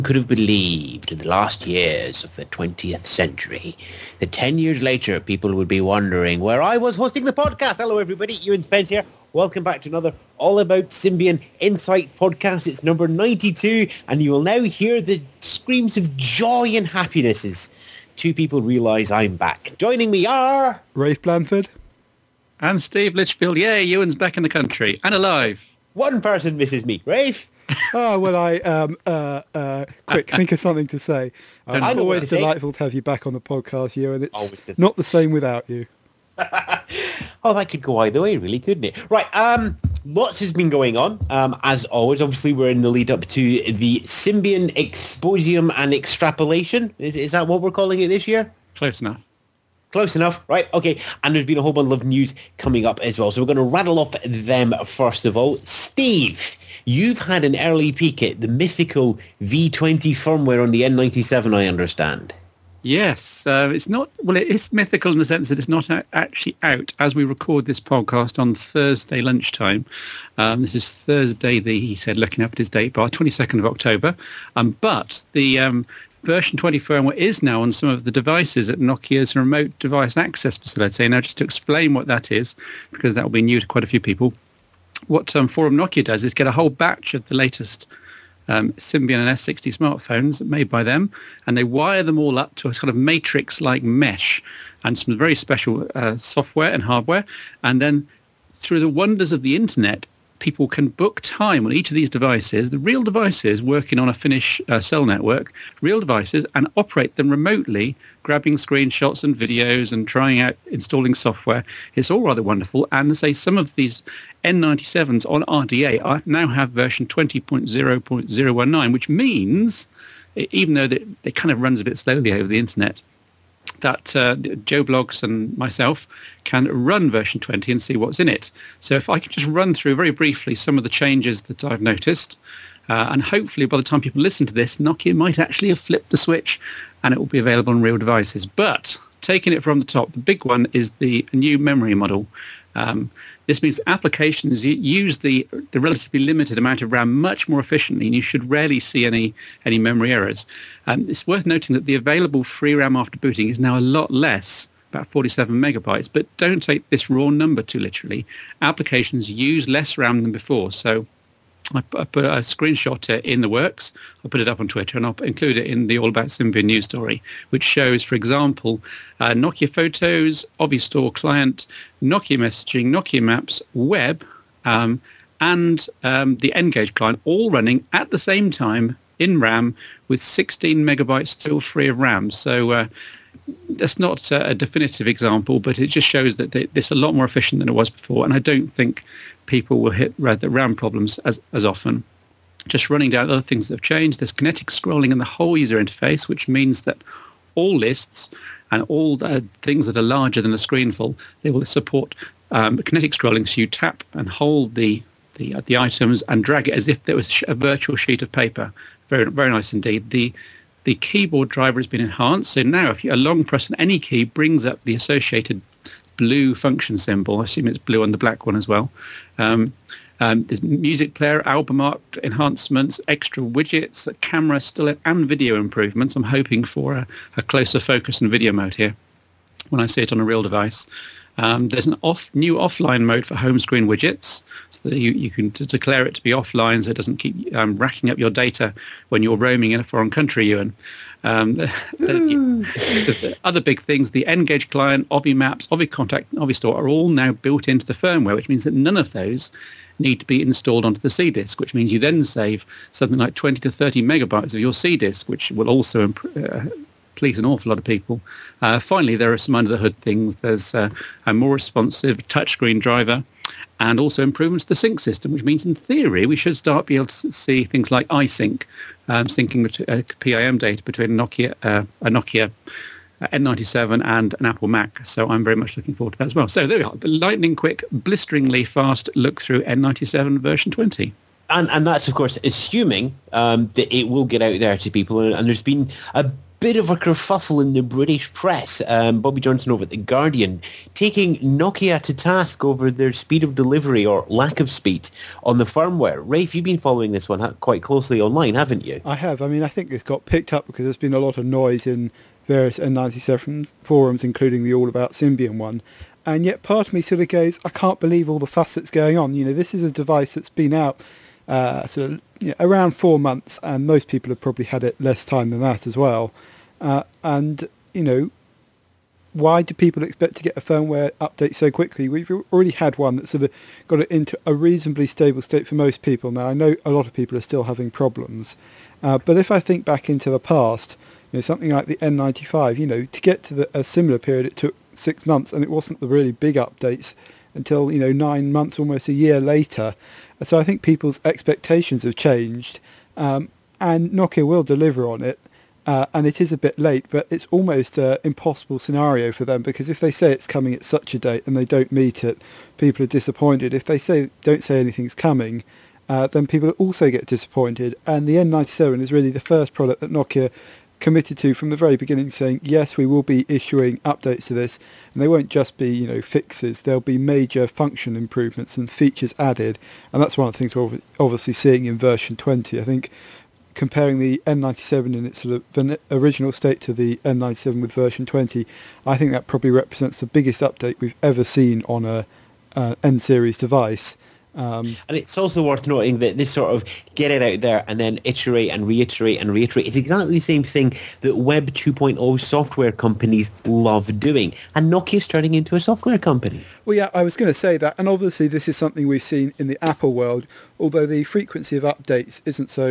Could have believed in the last years of the 20th century that 10 years later people would be wondering where I was hosting the podcast. Hello everybody, Ewan Spence here. Welcome back to another All About Symbian Insight podcast. It's number 92 and you will now hear the screams of joy and happiness as two people realise I'm back. Joining me are... Rafe Blanford. And Steve Litchfield. Yay, Ewan's back in the country and alive. One person misses me. Rafe? Oh, well, quick, think of something to say. It's always delightful to have you back on the podcast, Ewan. It's not the same without you. Oh, that could go either way, really, couldn't it? Right, lots has been going on, as always. Obviously, we're in the lead up to the Symbian Exposium and Extrapolation. Is that what we're calling it this year? Close enough. Close enough, right? Okay, and there's been a whole bunch of news coming up as well. So we're going to rattle off them first of all. Steve, you've had an early peek at the mythical V20 firmware on the N97, I understand. Yes, it's not. Well, it is mythical in the sense that it's not actually out as we record this podcast on Thursday lunchtime. This is Thursday, he said, looking up at his date bar, 22nd of October. But the version 20 firmware is now on some of the devices at Nokia's remote device access facility. Now, just to explain what that is, because that will be new to quite a few people, what Forum Nokia does is get a whole batch of the latest Symbian and S60 smartphones made by them, and they wire them all up to a kind of matrix-like mesh and some very special software and hardware. And then through the wonders of the internet, people can book time on each of these devices, the real devices working on a Finnish cell network, real devices, and operate them remotely, grabbing screenshots and videos and trying out installing software. It's all rather wonderful. And say some of these N97s on RDA now have version 20.0.019, which means, even though it kind of runs a bit slowly over the internet, that Joe Blogs and myself can run version 20 and see what's in it. So if I could just run through very briefly some of the changes that I've noticed, and hopefully by the time people listen to this, Nokia might actually have flipped the switch and it will be available on real devices. But taking it from the top, the big one is the new memory model. This means applications use the relatively limited amount of RAM much more efficiently, and you should rarely see any memory errors. It's worth noting that the available free RAM after booting is now a lot less, about 47 megabytes, but don't take this raw number too literally. Applications use less RAM than before, so I put a screenshot in the works. I'll put it up on Twitter and I'll include it in the All About Symbian news story, which shows, for example, Nokia Photos, Obistore Client, Nokia Messaging, Nokia Maps, Web, and the N-Gage client all running at the same time in RAM with 16 megabytes still free of RAM. So that's not a definitive example, but it just shows that this is a lot more efficient than it was before, and I don't think people will hit the RAM problems as often. Just running down other things that have changed, there's kinetic scrolling in the whole user interface, which means that all lists and all things that are larger than a screenful, they will support kinetic scrolling, so you tap and hold the items and drag it as if there was a virtual sheet of paper. Very, very nice indeed. The keyboard driver has been enhanced, so now if you a long press on any key brings up the associated blue function symbol. I assume it's blue on the black one as well. There's music player, album art enhancements, extra widgets, camera, still and video improvements. I'm hoping for a closer focus and video mode here when I see it on a real device. There's an new offline mode for home screen widgets, so that you can declare it to be offline so it doesn't keep racking up your data when you're roaming in a foreign country, Ewan. The other big things, the N-Gage client, Ovi Maps, Ovi Contact, Ovi Store are all now built into the firmware, which means that none of those need to be installed onto the C-disk, which means you then save something like 20 to 30 megabytes of your C-disk, which will also please an awful lot of people. Finally, there are some under-the-hood things. There's a more responsive touchscreen driver and also improvements to the sync system, which means in theory we should start be able to see things like iSync, syncing PIM data between a Nokia N97 and an Apple Mac. So I'm very much looking forward to that as well. So there we are, the lightning quick, blisteringly fast look through N97 version 20. And that's, of course, assuming that it will get out there to people. And there's been a bit of a kerfuffle in the British press. Bobby Johnson over at The Guardian taking Nokia to task over their speed of delivery or lack of speed on the firmware. Rafe, you've been following this one quite closely online, haven't you? I have. I mean, I think it's got picked up because there's been a lot of noise in various N97 forums, including the All About Symbian one. And yet part of me sort of goes, I can't believe all the fuss that's going on. You know, this is a device that's been out around 4 months, and most people have probably had it less time than that as well. And, you know, why do people expect to get a firmware update so quickly? We've already had one that sort of got it into a reasonably stable state for most people. Now, I know a lot of people are still having problems. But if I think back into the past, you know, something like the N95, you know, to get to a similar period, it took 6 months, and it wasn't the really big updates until, you know, 9 months, almost a year later. So I think people's expectations have changed, and Nokia will deliver on it, and it is a bit late, but it's almost an impossible scenario for them, because if they say it's coming at such a date and they don't meet it, people are disappointed. If they don't say anything's coming, then people also get disappointed, and the N97 is really the first product that Nokia committed to from the very beginning, saying yes, we will be issuing updates to this, and they won't just be, you know, fixes. There'll be major function improvements and features added, and that's one of the things we're obviously seeing in version 20. I think comparing the N97 in its sort of original state to the N97 with version 20, I think that probably represents the biggest update we've ever seen on a N-series device. And it's also worth noting that this sort of get it out there and then iterate and reiterate is exactly the same thing that Web 2.0 software companies love doing. And Nokia's turning into a software company. Well, yeah, I was going to say that. And obviously this is something we've seen in the Apple world, although the frequency of updates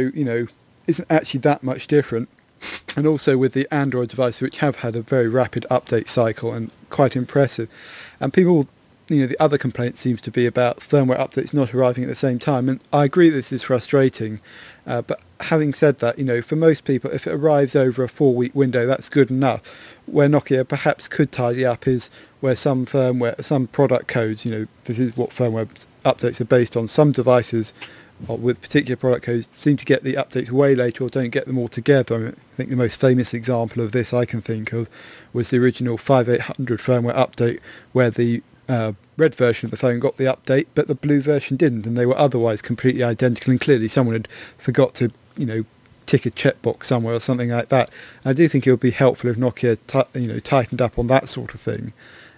isn't actually that much different. And also with the Android devices, which have had a very rapid update cycle and quite impressive. And people, you know, the other complaint seems to be about firmware updates not arriving at the same time, and I agree this is frustrating, but having said that, you know, for most people, if it arrives over a 4-week window, that's good enough. Where Nokia perhaps could tidy up is where some product codes, you know, this is what firmware updates are based on, some devices with particular product codes seem to get the updates way later or don't get them all together. I mean, I think the most famous example of this I can think of was the original 5800 firmware update, where the red version of the phone got the update, but the blue version didn't, and they were otherwise completely identical, and clearly someone had forgot to, you know, tick a checkbox somewhere or something like that. I do think it would be helpful if Nokia tightened up on that sort of thing.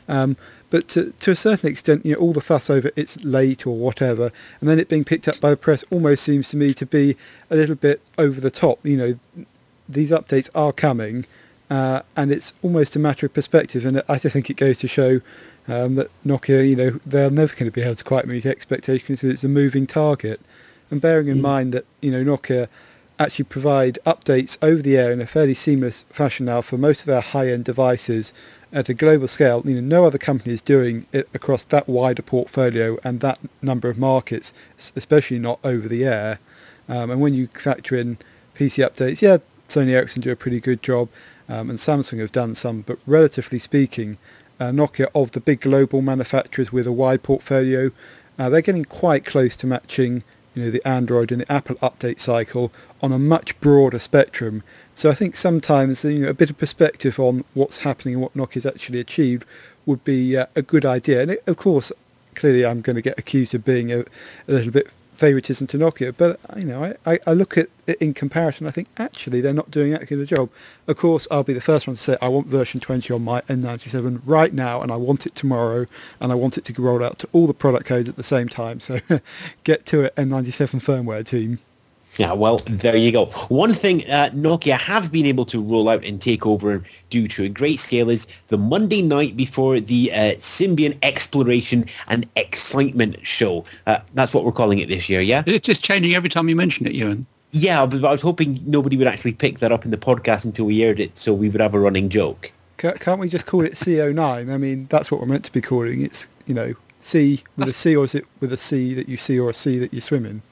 But to a certain extent, you know, all the fuss over it's late or whatever, and then it being picked up by the press almost seems to me to be a little bit over the top. You know, these updates are coming, and it's almost a matter of perspective, and I think it goes to show that Nokia, you know, they're never going to be able to quite meet expectations because it's a moving target. And bearing in mind that, you know, Nokia actually provide updates over the air in a fairly seamless fashion now for most of their high-end devices at a global scale. You know, no other company is doing it across that wider portfolio and that number of markets, especially not over the air. And when you factor in PC updates, yeah, Sony Ericsson do a pretty good job, and Samsung have done some, but relatively speaking, Nokia, of the big global manufacturers with a wide portfolio, they're getting quite close to matching, you know, the Android and the Apple update cycle on a much broader spectrum. So I think sometimes, you know, a bit of perspective on what's happening and what Nokia's actually achieved would be a good idea. And of course, clearly I'm going to get accused of being a little bit favoritism to Nokia, but you know, I look at it in comparison. I think actually they're not doing that good a job. Of course, I'll be the first one to say I want version 20 on my N97 right now, and I want it tomorrow, and I want it to roll out to all the product codes at the same time. So get to it, N97 firmware team. Yeah, well, there you go. One thing Nokia have been able to roll out and take over due to a great scale is the Monday night before the Symbian Exploration and Excitement show. That's what we're calling it this year, yeah? It's just changing every time you mention it, Ewan. Yeah, but I was hoping nobody would actually pick that up in the podcast until we aired it, so we would have a running joke. Can't we just call it CO9? I mean, that's what we're meant to be calling it. It's, you know, C with a C, or is it with a C that you see or a C that you swim in?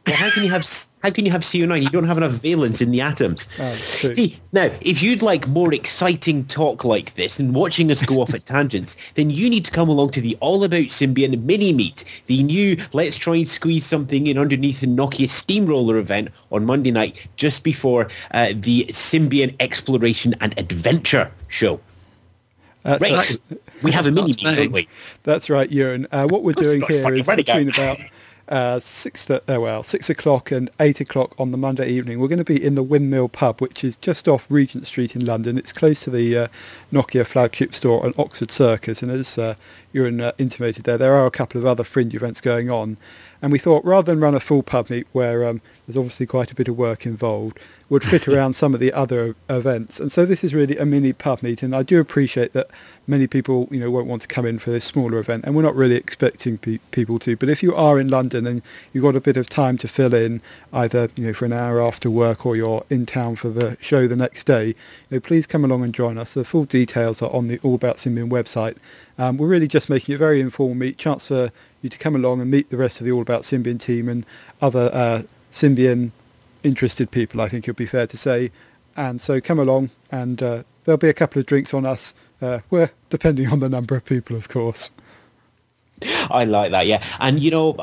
Well, how can you have CO9? You don't have enough valence in the atoms. Oh, true. See, now, if you'd like more exciting talk like this and watching us go off at tangents, then you need to come along to the All About Symbian mini-meet, the new Let's Try and Squeeze Something In underneath the Nokia Steamroller event on Monday night, just before the Symbian Exploration and Adventure show. Right, we have a mini-meet, don't we? That's right, Ewan. What we're doing here is between about 6 o'clock and 8 o'clock on the Monday evening. We're going to be in the Windmill Pub, which is just off Regent Street in London. It's close to the Nokia flagship store and Oxford Circus, and as Ewan intimated there are a couple of other fringe events going on. And we thought, rather than run a full pub meet where there's obviously quite a bit of work involved, would fit around some of the other events. And so this is really a mini pub meet, and I do appreciate that many people, won't want to come in for this smaller event, and we're not really expecting people to. But if you are in London and you've got a bit of time to fill in, either for an hour after work or you're in town for the show the next day, please come along and join us. The full details are on the All About Symbian website. We're really just making a very informal meet, chance for you to come along and meet the rest of the All About Symbian team and other Symbian interested people, I think it would be fair to say. And so come along, and there'll be a couple of drinks on us, depending on the number of people, of course. I like that, yeah. And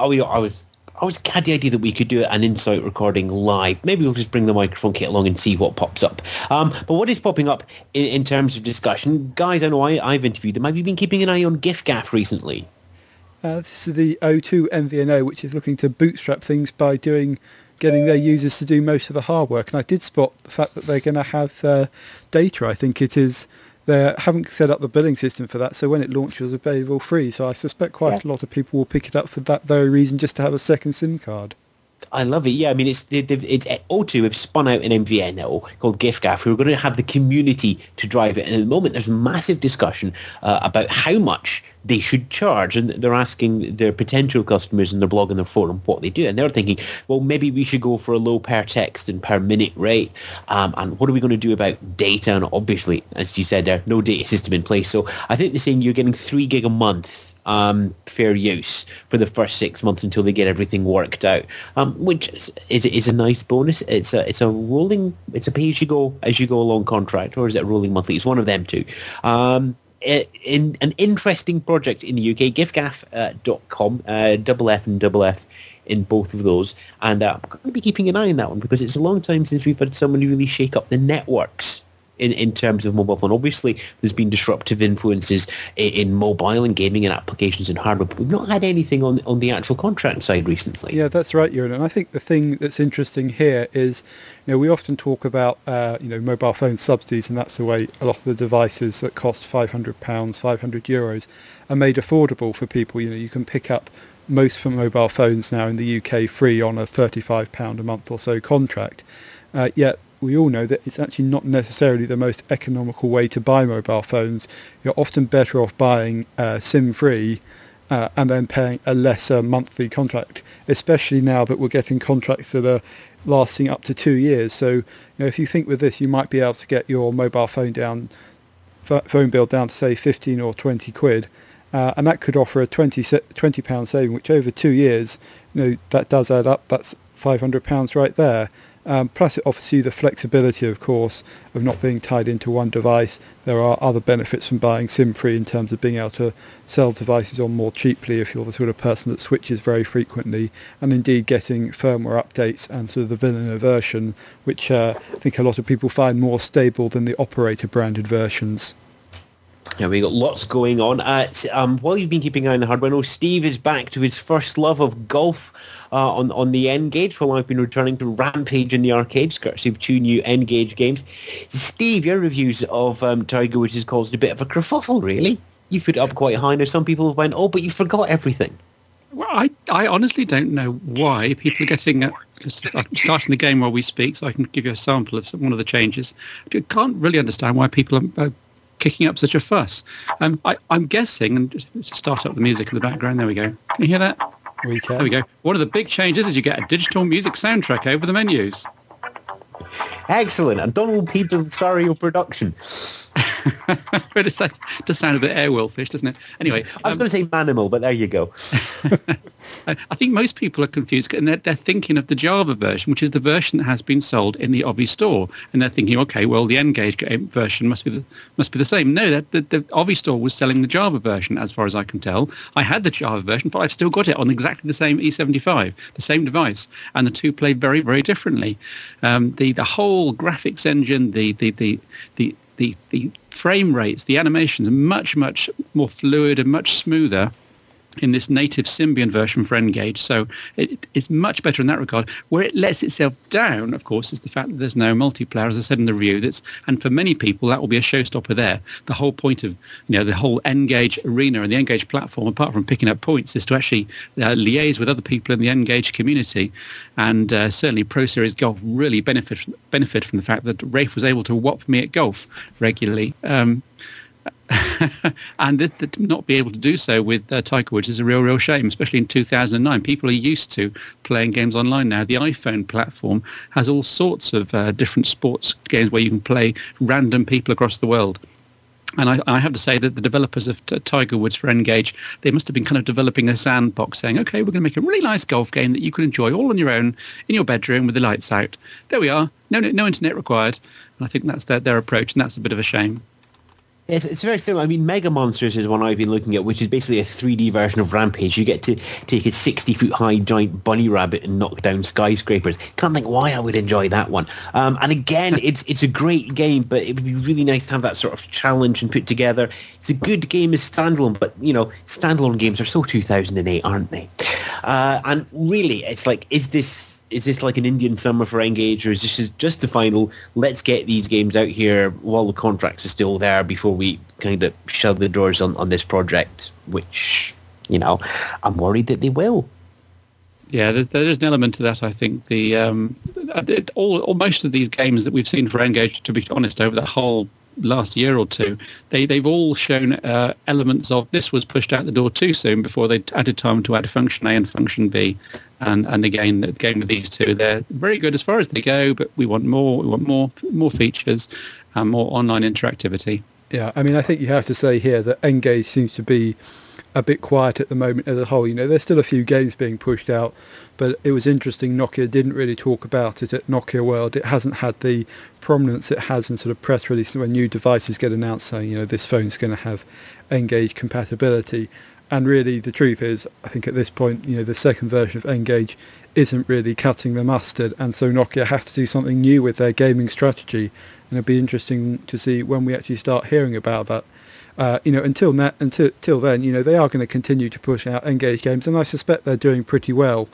I had the idea that we could do an Insight recording live. Maybe we'll just bring the microphone kit along and see what pops up. But what is popping up in terms of discussion, guys? I know I've interviewed them. Have you been keeping an eye on giffgaff recently? This is the O2 MVNO, which is looking to bootstrap things by getting their users to do most of the hard work. And I did spot the fact that they're going to have data. I think it is. They haven't set up the billing system for that, so when it launches, it's available free. So I suspect quite a lot of people will pick it up for that very reason, just to have a second SIM card. I love it. Yeah, I mean, it's O2 have spun out an MVNO called giffgaff, who are going to have the community to drive it. And at the moment, there's massive discussion about how much they should charge, and they're asking their potential customers in their blog and their forum what they do, and they're thinking, well, maybe we should go for a low per text and per minute rate, and what are we going to do about data? And obviously, as you said, there no data system in place. So I think they're saying you're getting 3 gig a month fair use for the first 6 months until they get everything worked out, which is a nice bonus. It's a pay as you go along contract, or is it a rolling monthly? It's one of them two. In an interesting project in the UK, giffgaff.com, double F and double F in both of those, and I'm going to be keeping an eye on that one because it's a long time since we've had someone really shake up the networks in terms of mobile phone. Obviously, there's been disruptive influences in mobile and gaming and applications and hardware, but we've not had anything on the actual contract side recently. Yeah, that's right, Ewan. And I think the thing that's interesting here is, we often talk about, mobile phone subsidies, and that's the way a lot of the devices that cost £500, €500 are made affordable for people. You can pick up most for mobile phones now in the UK free on a £35 a month or so contract. Yet we all know that it's actually not necessarily the most economical way to buy mobile phones. You're often better off buying SIM-free and then paying a lesser monthly contract, especially now that we're getting contracts that are lasting up to 2 years. So, if you think with this, you might be able to get your mobile phone bill down to, say, 15 or 20 quid, and that could offer a £20 saving, which over 2 years, that does add up. That's £500 right there. Plus it offers you the flexibility, of course, of not being tied into one device. There are other benefits from buying SIM-free in terms of being able to sell devices on more cheaply if you're the sort of person that switches very frequently, and indeed getting firmware updates and sort of the vanilla version, which I think a lot of people find more stable than the operator-branded versions. Yeah, we got lots going on. While you've been keeping an eye on the hardware, I know Steve is back to his first love of golf on the N-Gage, while I've been returning to Rampage in the arcades, courtesy of 2 new N-Gage games. Steve, your reviews of Tiger Woods has caused a bit of a kerfuffle, really. You put it up quite high. Now some people went, but you forgot everything. Well, I honestly don't know why people are getting... starting the game while we speak, so I can give you a sample of one of the changes. I can't really understand why people are kicking up such a fuss. I'm guessing, and just start up the music in the background. There we go. Can you hear that? We can. There we go. One of the big changes is you get a digital music soundtrack over the menus. Excellent. And Donald Peoples' Sario production. But it does sound a bit airwolfish, doesn't it? Anyway, I was going to say manimal, but there you go. I think most people are confused, and they're thinking of the Java version, which is the version that has been sold in the Ovi store, and they're thinking, okay, well, the N-Gage game version must be the same. No, the Ovi store was selling the Java version, as far as I can tell. I had the Java version, but I've still got it on exactly the same E75, the same device, and the two play very, very differently. The whole graphics engine, the frame rates, the animations are much, much more fluid and much smoother in this native Symbian version for N-Gage. So it's much better in that regard. Where it lets itself down, of course, is the fact that there's no multiplayer, as I said in the review. And for many people, that will be a showstopper there. The whole point of the whole N-Gage arena and the N-Gage platform, apart from picking up points, is to actually liaise with other people in the N-Gage community. And certainly Pro Series Golf really benefit from the fact that Rafe was able to whop me at golf regularly. And to not be able to do so with Tiger Woods is a real shame, especially in 2009. People are used to playing games online now. The iPhone platform has all sorts of different sports games where you can play random people across the world. And I have to say that the developers of Tiger Woods for N-Gage, they must have been kind of developing a sandbox saying, okay, we're going to make a really nice golf game that you can enjoy all on your own in your bedroom with the lights out. There we are. No internet required. And I think that's their approach, and that's a bit of a shame. Yes, it's very similar. I mean, Mega Monsters is one I've been looking at, which is basically a 3D version of Rampage. You get to take a 60-foot-high giant bunny rabbit and knock down skyscrapers. Can't think why I would enjoy that one. And again, it's a great game, but it would be really nice to have that sort of challenge and put together. It's a good game as standalone, but, standalone games are so 2008, aren't they? And really, it's like, is this like an Indian summer for N-Gage, or is this just the final, let's get these games out here while the contracts are still there before we kind of shut the doors on this project, which, I'm worried that they will. Yeah, there's an element to that, I think. Most of these games that we've seen for N-Gage, to be honest, over the whole last year or two, they've all shown elements of this was pushed out the door too soon before they added time to add function A and function B. And again, the game with these two, they're very good as far as they go, but we want more. We want more features and more online interactivity. Yeah, I mean, I think you have to say here that N-Gage seems to be a bit quiet at the moment as a whole. There's still a few games being pushed out, but it was interesting, Nokia didn't really talk about it at Nokia World. It hasn't had the prominence it has in sort of press releases when new devices get announced saying, this phone's going to have N-Gage compatibility. And really, the truth is, I think at this point, the second version of N-Gage isn't really cutting the mustard, and so Nokia have to do something new with their gaming strategy. And it'd be interesting to see when we actually start hearing about that. Until then, they are going to continue to push out N-Gage games, and I suspect they're doing pretty well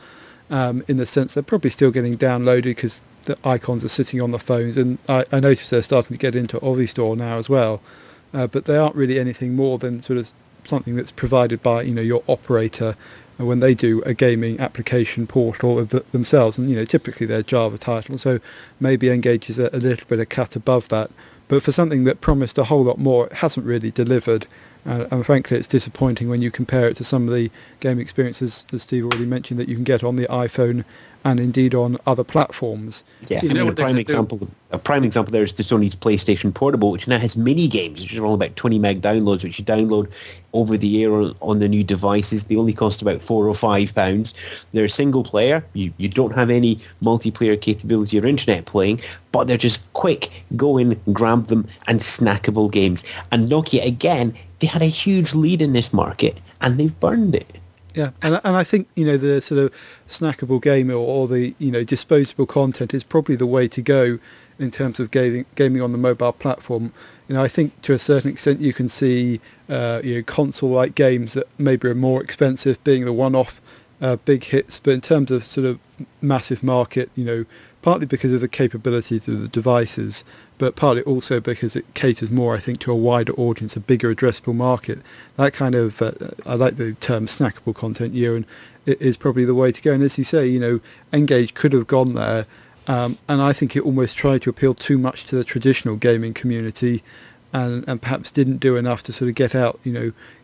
in the sense they're probably still getting downloaded because the icons are sitting on the phones, and I notice they're starting to get into Ovi Store now as well. But they aren't really anything more than sort of something that's provided by your operator when they do a gaming application portal of themselves, and typically they're Java titles, so maybe N-Gage is a little bit a cut above that, but for something that promised a whole lot more, it hasn't really delivered, and frankly it's disappointing when you compare it to some of the game experiences, as Steve already mentioned, that you can get on the iPhone and indeed on other platforms. Yeah, a prime example there is the Sony's PlayStation Portable, which now has mini games, which are all about 20 meg downloads, which you download over the air on the new devices. They only cost about £4 or £5. They're single player. You don't have any multiplayer capability or internet playing, but they're just quick, go in, grab them, and snackable games. And Nokia, again, they had a huge lead in this market, and they've burned it. Yeah, and I think, the sort of snackable game or the, disposable content is probably the way to go in terms of gaming on the mobile platform. I think to a certain extent you can see, console-like games that maybe are more expensive being the one-off big hits, but in terms of sort of massive market, partly because of the capabilities of the devices, but partly also because it caters more, I think, to a wider audience, a bigger addressable market. That kind of, I like the term snackable content, and it is probably the way to go. And as you say, N-Gage could have gone there, and I think it almost tried to appeal too much to the traditional gaming community, and perhaps didn't do enough to sort of get out,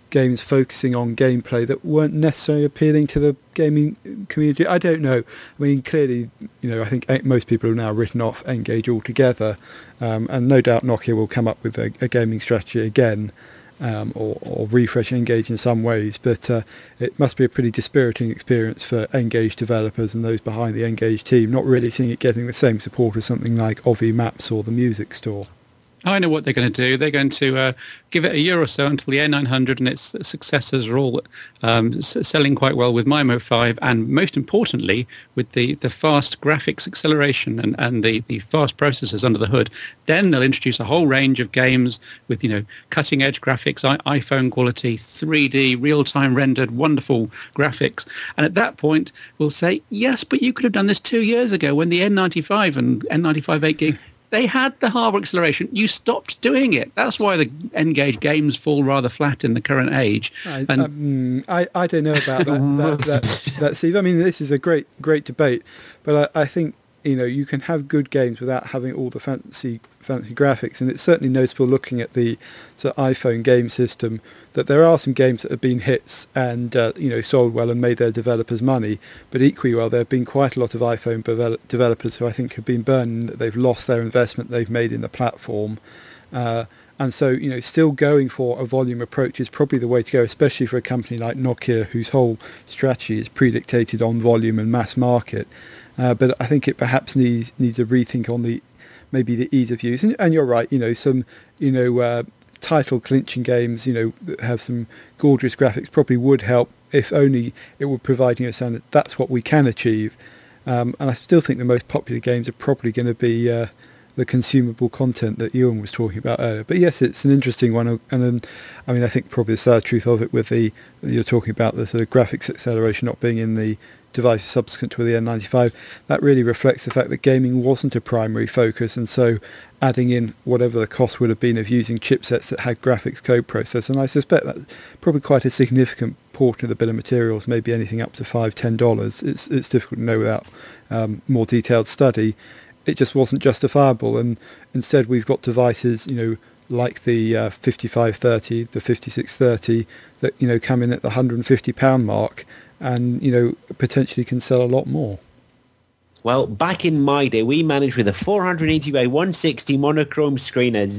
games focusing on gameplay that weren't necessarily appealing to the gaming community. I don't know. I mean, clearly, I think most people have now written off N-Gage altogether, and no doubt Nokia will come up with a gaming strategy again, or refresh N-Gage in some ways, but it must be a pretty dispiriting experience for N-Gage developers and those behind the N-Gage team, not really seeing it getting the same support as something like Ovi Maps or the Music Store. I know what they're going to do. They're going to give it a year or so until the N900 and its successors are all selling quite well with MIMO 5, and most importantly, with the fast graphics acceleration and the fast processors under the hood. Then they'll introduce a whole range of games with, cutting-edge graphics, iPhone quality, 3D, real-time rendered, wonderful graphics. And at that point, we'll say, yes, but you could have done this 2 years ago when the N95 and N95 8GB, they had the hardware acceleration. You stopped doing it. That's why the N-Gage games fall rather flat in the current age. I don't know about that, Steve. I mean, this is a great debate, but I think you can have good games without having all the fancy graphics, and it's certainly noticeable looking at the sort of iPhone game system that there are some games that have been hits and sold well and made their developers money, but equally well there have been quite a lot of iPhone developers who I think have been burned, that they've lost their investment they've made in the platform, and so still going for a volume approach is probably the way to go, especially for a company like Nokia whose whole strategy is predictated on volume and mass market. But I think it perhaps needs a rethink on maybe the ease of use. And you're right, some title clinching games, that have some gorgeous graphics probably would help, if only it would provide a sound that that's what we can achieve. And I still think the most popular games are probably going to be the consumable content that Ewan was talking about earlier. But yes, it's an interesting one, and I think probably the sad truth of it with you're talking about the sort of graphics acceleration not being in the devices subsequent to the N95, that really reflects the fact that gaming wasn't a primary focus, and so adding in whatever the cost would have been of using chipsets that had graphics code processors, and I suspect that's probably quite a significant portion of the bill of materials, maybe anything up to $5-10. It's difficult to know without more detailed study. It just wasn't justifiable, and instead we've got devices, like the 5530, the 5630, that come in at the £150 mark, and potentially can sell a lot more. Well, back in my day, we managed with a 480 by 160 monochrome screen, a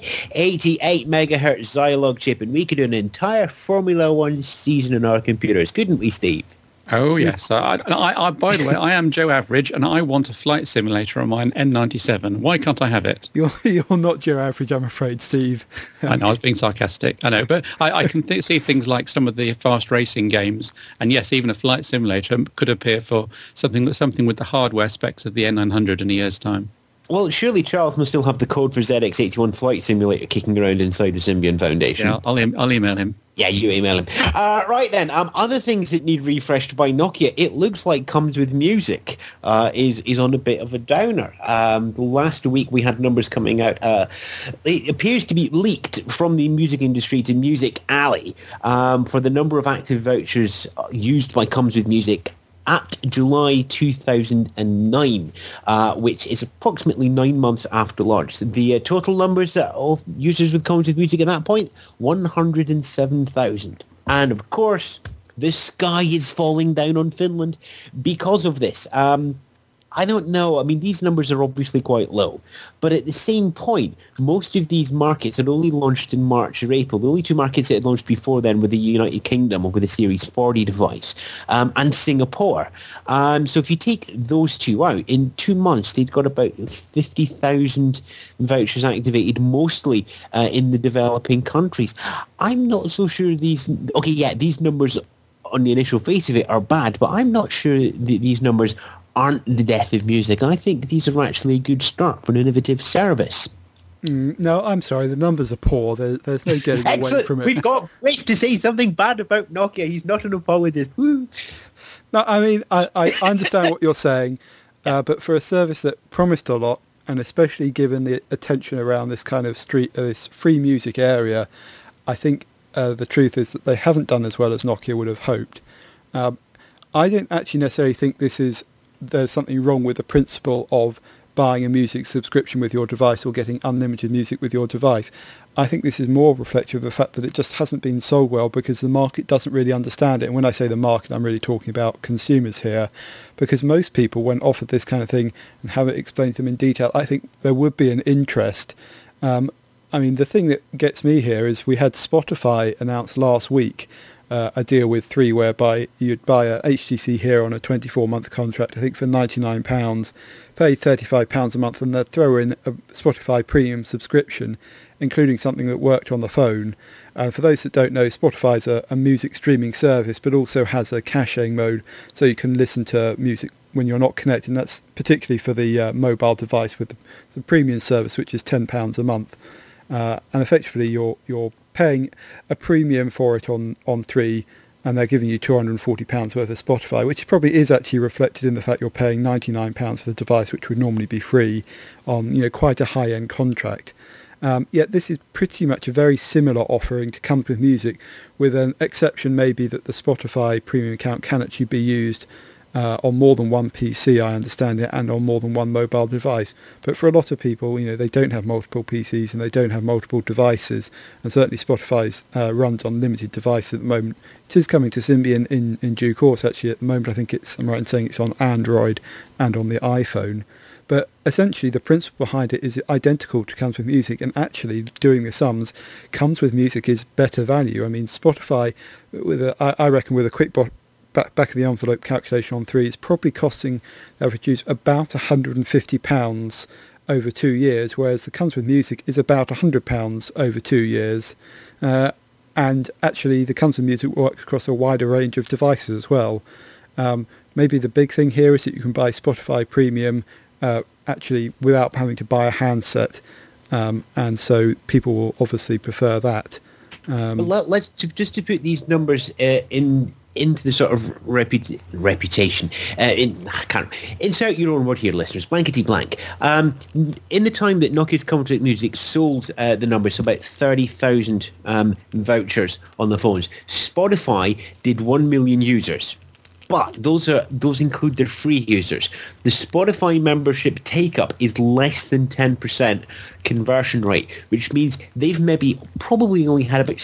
Z88 megahertz Zilog chip, and we could do an entire Formula One season on our computers, couldn't we, Steve? Oh, yes. I, by the way, I am Joe Average, and I want a flight simulator on my N97. Why can't I have it? You're not Joe Average, I'm afraid, Steve. I know, I was being sarcastic. I know, but I can see things like some of the fast racing games, and yes, even a flight simulator could appear for something with the hardware specs of the N900 in a year's time. Well, surely Charles must still have the code for ZX81 Flight Simulator kicking around inside the Symbian Foundation. Yeah, I'll email him. Yeah, you email him. Right then, other things that need refreshed by Nokia, it looks like Comes with Music is on a bit of a downer. Last week we had numbers coming out. It appears to be leaked from the music industry to Music Alley for the number of active vouchers used by Comes with Music at July 2009, which is approximately 9 months after launch. The total numbers of users with Comes with Music at that point, 107,000. And of course, the sky is falling down on Finland because of this. I don't know. I mean, these numbers are obviously quite low. But at the same point, most of these markets had only launched in March or April. The only two markets that had launched before then were the United Kingdom with a Series 40 device and Singapore. So if you take those two out, in 2 months, they'd got about 50,000 vouchers activated, mostly in the developing countries. I'm not so sure these numbers on the initial face of it are bad, but I'm not sure these numbers aren't the death of music. I think these are actually a good start for an innovative service. No, I'm sorry, the numbers are poor. There's no getting away from it. We've got Rich to say something bad about Nokia. He's not an apologist. Woo. No, I mean, I understand what you're saying, but for a service that promised a lot, and especially given the attention around this kind of this free music area, I think the truth is that they haven't done as well as Nokia would have hoped. I don't actually necessarily think there's something wrong with the principle of buying a music subscription with your device or getting unlimited music with your device. I think this is more reflective of the fact that it just hasn't been sold well because the market doesn't really understand it. And when I say the market, I'm really talking about consumers here, because most people, when offered this kind of thing and have it explained to them in detail, I think there would be an interest. The thing that gets me here is we had Spotify announce last week a deal with 3 whereby you'd buy a HTC here on a 24-month contract, I think for £99, pay £35 a month, and they'd throw in a Spotify premium subscription, including something that worked on the phone. For those that don't know, Spotify is a music streaming service, but also has a caching mode, so you can listen to music when you're not connected. And that's particularly for the mobile device with the premium service, which is £10 a month. And effectively, you're paying a premium for it on 3, and they're giving you £240 worth of Spotify, which probably is actually reflected in the fact you're paying £99 for the device, which would normally be free on quite a high-end contract. Yet this is pretty much a very similar offering to Comes With Music, with an exception maybe that the Spotify premium account can actually be used on more than one PC, I understand it, and on more than one mobile device. But for a lot of people, they don't have multiple PCs and they don't have multiple devices, and certainly Spotify runs on limited devices at the moment. It is coming to Symbian in due course, actually. At the moment, I think I'm right in saying it's on Android and on the iPhone. But essentially, the principle behind it is identical to Comes With Music, and actually, doing the sums, Comes With Music is better value. I mean, Spotify, I reckon with a quick back of the envelope calculation on 3, it's probably costing average use about £150 over 2 years, whereas the Comes With Music is about £100 over 2 years. And actually, the Comes With Music works across a wider range of devices as well. Maybe the big thing here is that you can buy Spotify Premium actually without having to buy a handset, and so people will obviously prefer that. But let's just to put these numbers into the sort of reputation. Insert your own word here, listeners. Blankety blank. In the time that Nokia's Comes With Music sold the numbers, so about 30,000 vouchers on the phones, Spotify did 1 million users. But those include their free users. The Spotify membership take-up is less than 10% conversion rate, which means they've probably only had about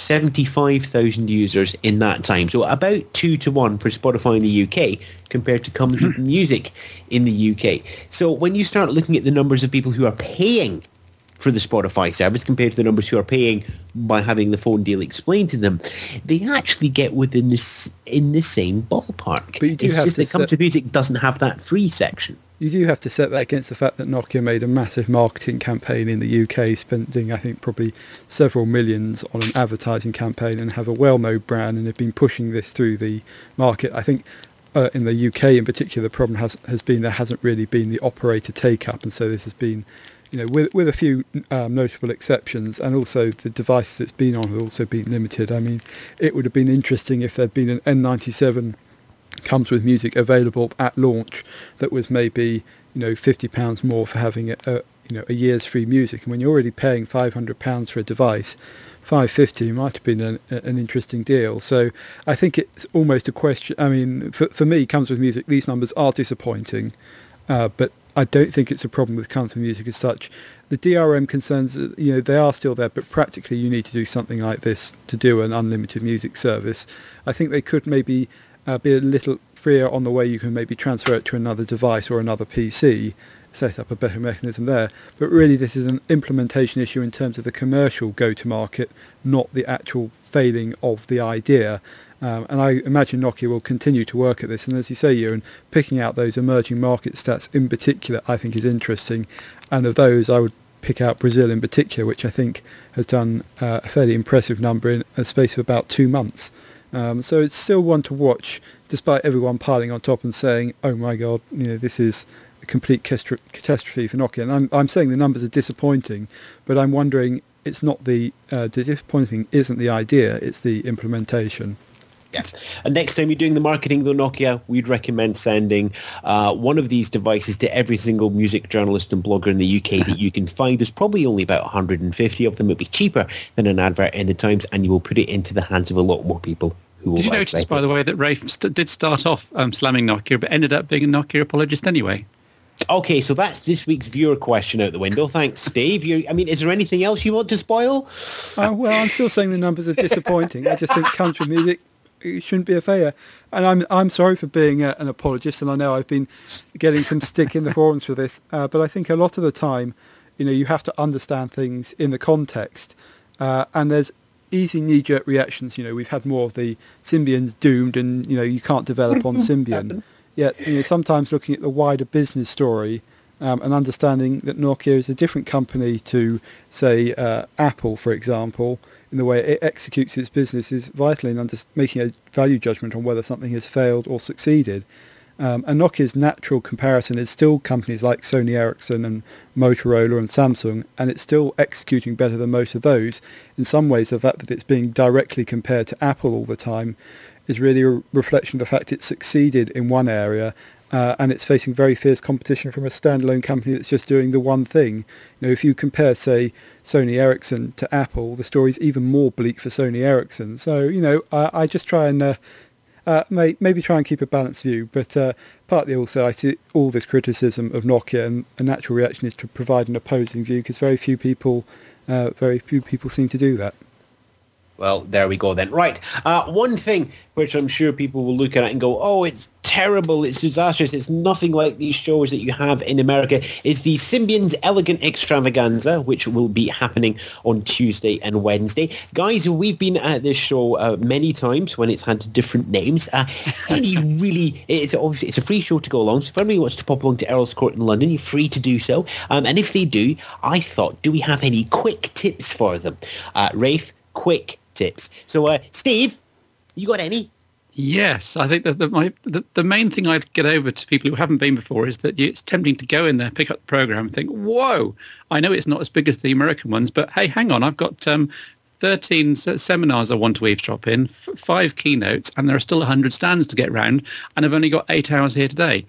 75,000 users in that time. So about 2 to 1 for Spotify in the UK compared to Comes With Music in the UK. So when you start looking at the numbers of people who are paying for the Spotify service compared to the numbers who are paying by having the phone deal explained to them, they actually get within in the same ballpark. But it's just that Comes With Music doesn't have that free section. You do have to set that against the fact that Nokia made a massive marketing campaign in the UK, spending, I think, probably several millions on an advertising campaign, and have a well-known brand, and have been pushing this through the market. I think in the UK in particular, the problem has been there hasn't really been the operator take-up, and so this has been, with a few notable exceptions, and also the devices it's been on have also been limited. I mean, it would have been interesting if there'd been an N97 Comes With Music available at launch that was maybe £50 more for having a year's free music. And when you're already paying £500 for a device, $550 might have been an interesting deal. So I think it's almost a question. I mean, for me, Comes With Music, these numbers are disappointing, but I don't think it's a problem with Comes With Music as such. The DRM concerns, they are still there, but practically you need to do something like this to do an unlimited music service. I think they could maybe be a little freer on the way you can maybe transfer it to another device or another PC, set up a better mechanism there. But really this is an implementation issue in terms of the commercial go-to-market, not the actual failing of the idea. And I imagine Nokia will continue to work at this. And as you say, Ewan, picking out those emerging market stats in particular, I think is interesting. And of those, I would pick out Brazil in particular, which I think has done a fairly impressive number in a space of about 2 months. So it's still one to watch, despite everyone piling on top and saying, oh my God, this is a complete catastrophe for Nokia. And I'm saying the numbers are disappointing, but I'm wondering, it's not the disappointing isn't the idea, it's the implementation. Yes. And next time you're doing the marketing, though, Nokia, we'd recommend sending one of these devices to every single music journalist and blogger in the UK that you can find. There's probably only about 150 of them. It'll be cheaper than an advert in the Times, and you will put it into the hands of a lot more people who will. Did you notice, by the way, that Rafe did start off slamming Nokia, but ended up being a Nokia apologist anyway? Okay, so that's this week's viewer question out the window. Thanks, Steve. Is there anything else you want to spoil? Well, I'm still saying the numbers are disappointing. I just think country music shouldn't be a failure. And I'm sorry for being an apologist, and I know I've been getting some stick in the forums for this, but I think a lot of the time, you have to understand things in the context, and there's easy knee-jerk reactions. We've had more of the Symbian's doomed, and you can't develop on Symbian. Yet sometimes looking at the wider business story and understanding that Nokia is a different company to, say, Apple, for example, in the way it executes its business is vital in making a value judgment on whether something has failed or succeeded. And Nokia's natural comparison is still companies like Sony Ericsson and Motorola and Samsung, and it's still executing better than most of those. In some ways, the fact that it's being directly compared to Apple all the time is really a reflection of the fact it succeeded in one area, and it's facing very fierce competition from a standalone company that's just doing the one thing. If you compare, say, Sony Ericsson to Apple, the story's even more bleak for Sony Ericsson. So, I just try and maybe try and keep a balanced view, but partly also I see all this criticism of Nokia, and a natural reaction is to provide an opposing view, because very few people seem to do that. Well, there we go then. Right. One thing which I'm sure people will look at it and go, oh, it's terrible, it's disastrous, it's nothing like these shows that you have in America, is the Symbian's Elegant Extravaganza, which will be happening on Tuesday and Wednesday. Guys, we've been at this show many times when it's had different names. It's a free show to go along, so if anybody wants to pop along to Earl's Court in London, you're free to do so. And if they do, I thought, do we have any quick tips for them? Rafe, quick tips. So, Steve, you got any? Yes, I think that the main thing I'd get over to people who haven't been before is that it's tempting to go in there, pick up the program, and think, whoa, I know it's not as big as the American ones, but hey, hang on, I've got 13 seminars I want to eavesdrop in, 5 keynotes, and there are still 100 stands to get round, and I've only got 8 hours here today.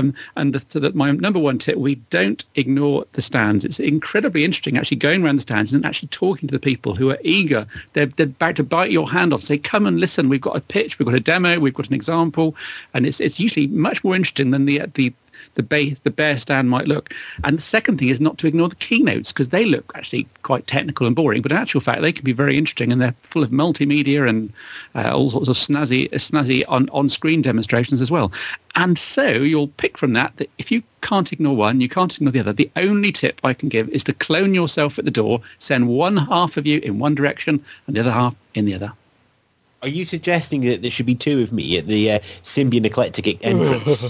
My number one tip, we don't ignore the stands. It's incredibly interesting actually going around the stands and actually talking to the people who are eager. They're about to bite your hand off, say, come and listen, we've got a pitch, we've got a demo, we've got an example, and it's usually much more interesting than the bare stand might look. And the second thing is not to ignore the keynotes, because they look actually quite technical and boring, but in actual fact they can be very interesting, and they're full of multimedia and all sorts of snazzy on-screen demonstrations as well. And so you'll pick from that if you can't ignore one, you can't ignore the other. The only tip I can give is to clone yourself at the door, send one half of you in one direction and the other half in the other. Are you suggesting that there should be 2 of me at the Symbian Eclectic entrance?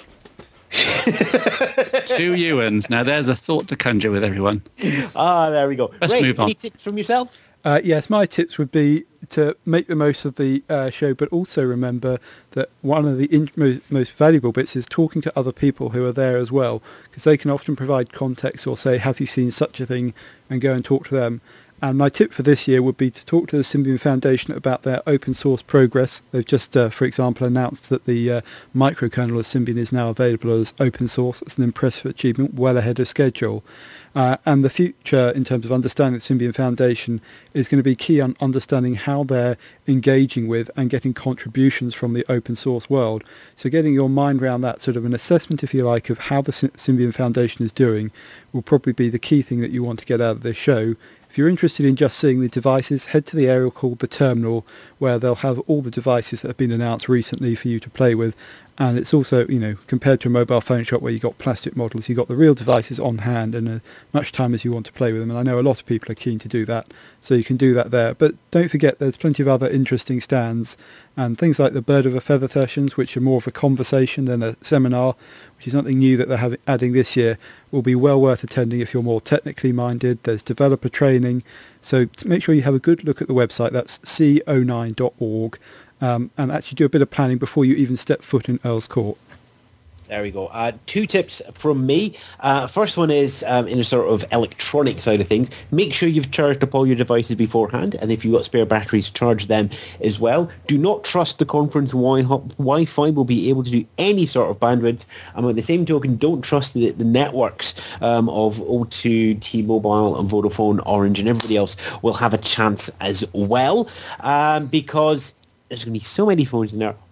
2 Ewans. Now there's a thought to conjure with everyone. There we go. Let's move on. Any tips from yourself? Yes, my tips would be to make the most of the show, but also remember that one of the most valuable bits is talking to other people who are there as well, because they can often provide context or say, have you seen such a thing, and go and talk to them. And my tip for this year would be to talk to the Symbian Foundation about their open source progress. They've just, for example, announced that the microkernel of Symbian is now available as open source. It's an impressive achievement, well ahead of schedule. And the future, in terms of understanding the Symbian Foundation, is going to be key on understanding how they're engaging with and getting contributions from the open source world. So getting your mind around that, sort of an assessment, if you like, of how the Symbian Foundation is doing will probably be the key thing that you want to get out of this show. If you're interested in just seeing the devices, head to the area called The Terminal, where they'll have all the devices that have been announced recently for you to play with. And it's also, compared to a mobile phone shop where you've got plastic models, you've got the real devices on hand and as much time as you want to play with them. And I know a lot of people are keen to do that, so you can do that there. But don't forget, there's plenty of other interesting stands, and things like the Bird of a Feather sessions, which are more of a conversation than a seminar, which is something new that they're adding this year, will be well worth attending if you're more technically minded. There's developer training, so make sure you have a good look at the website. That's c09.org. And actually do a bit of planning before you even step foot in Earl's Court. There we go. 2 tips from me. First one is in a sort of electronic side of things. Make sure you've charged up all your devices beforehand, and if you've got spare batteries, charge them as well. Do not trust the conference Wi-Fi will be able to do any sort of bandwidth. And by the same token, don't trust the networks of O2, T-Mobile and Vodafone, Orange, and everybody else will have a chance as well, because there's going to be so many phones in there.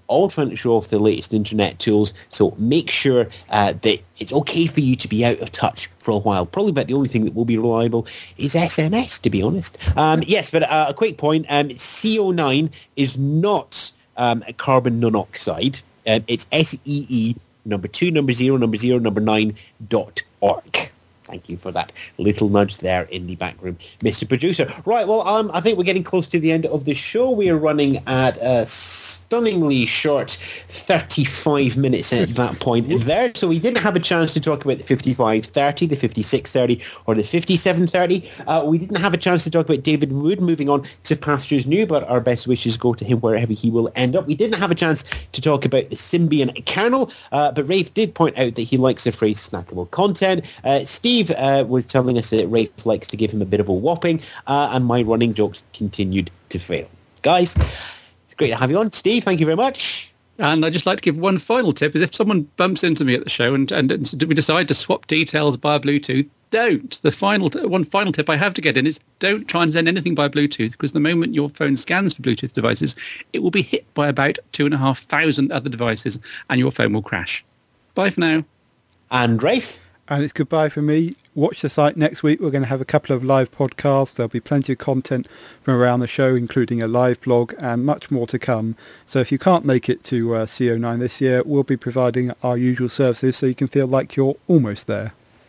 all trying to show off the latest internet tools. So make sure that it's okay for you to be out of touch for a while. Probably about the only thing that will be reliable is SMS, to be honest. Yes, but a quick point. CO9 is not carbon monoxide. It's SEE number 2, number 0, number 0, number 9.org. Thank you for that little nudge there in the back room, Mr. Producer. Right, well, I think we're getting close to the end of the show. We are running at a stunningly short 35 minutes at that point there. So we didn't have a chance to talk about the 5530, the 5630, or the 5730. We didn't have a chance to talk about David Wood moving on to pastures new, but our best wishes go to him wherever he will end up. We didn't have a chance to talk about the Symbian kernel, but Rafe did point out that he likes the phrase snackable content. Steve was telling us that Rafe likes to give him a bit of a whopping, and my running jokes continued to fail. Guys, it's great to have you on. Steve, thank you very much. And I'd just like to give one final tip, is if someone bumps into me at the show and we decide to swap details via Bluetooth, don't. One final tip I have to get in is don't try and send anything by Bluetooth, because the moment your phone scans for Bluetooth devices, it will be hit by about 2,500 other devices and your phone will crash. Bye for now. And Rafe? And it's goodbye from me. Watch the site next week. We're going to have a couple of live podcasts. There'll be plenty of content from around the show, including a live blog and much more to come. So if you can't make it to CO9 this year, we'll be providing our usual services so you can feel like you're almost there.